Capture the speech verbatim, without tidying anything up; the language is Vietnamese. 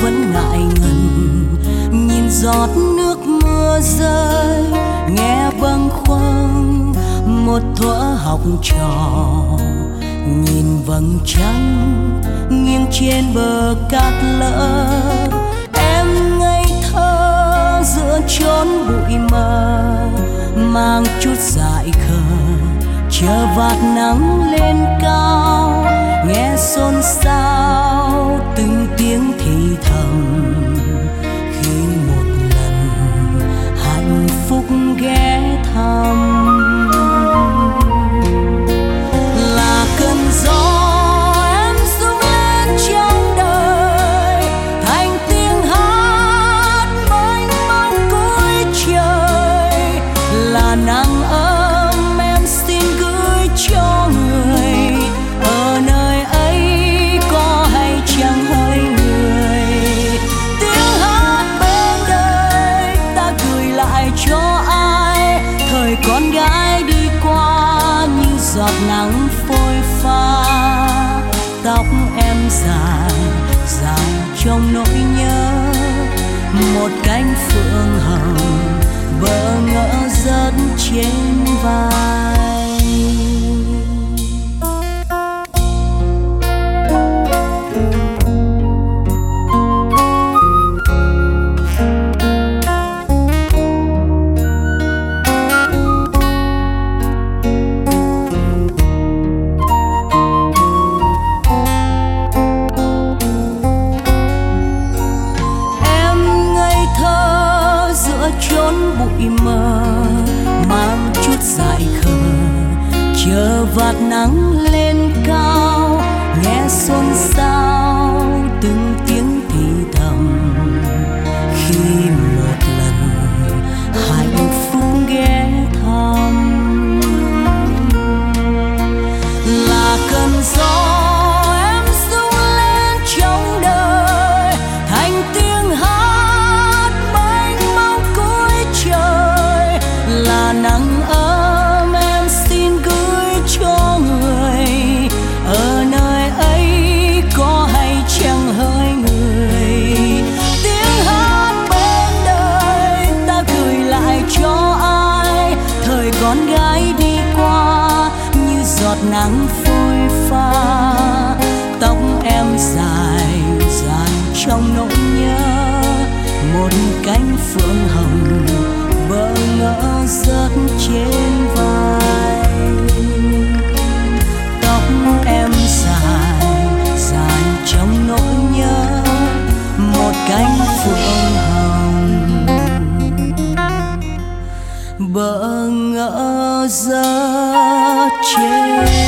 vẫn ngại ngần nhìn giọt nước mưa rơi, nghe bâng khuâng một thuở học trò, nhìn vầng trăng nghiêng trên bờ cát lỡ. Em ngây thơ giữa chốn bụi mờ, mang chút dại khờ chờ vạt nắng lên cao, nghe xôn xao từng tiếng thì thầm khi một lần hạnh phúc ghé thăm. Là cơn gió em rung lên trong đời, thành tiếng hát mênh mông cuối trời. Là nắng ấm em xin gửi cho người, ở nơi ấy có hay chẳng hỡi người. Tiếng hát bên đời ta gửi lại cho ai, thời con gái đi qua như giọt nắng phôi pha. Tóc em dài dài trong nỗi nhớ, một cánh phượng hồng bỡ ngỡ rớt trên vai. Chờ vạt nắng lên cao, nghe xôn xao từng tiếng thì thầm khi một lần hạnh phúc ghé thăm. Là cơn gió em rung lên trong đời, thành tiếng hát mênh mông cuối trời. Là nắng ấm em xin gửi cho người, ở nơi ấy có hay chẳng hỡi người. Tiếng hát bên đời ta gửi lại cho ai, thời con gái đi qua như giọt nắng phôi pha. Tóc em dài dài trong nỗi nhớ, một cánh phượng hồng bỡ ngỡ rớt trên vai. Tóc em dài dài trong nỗi nhớ, một cánh phượng hồng bỡ ngỡ rớt trên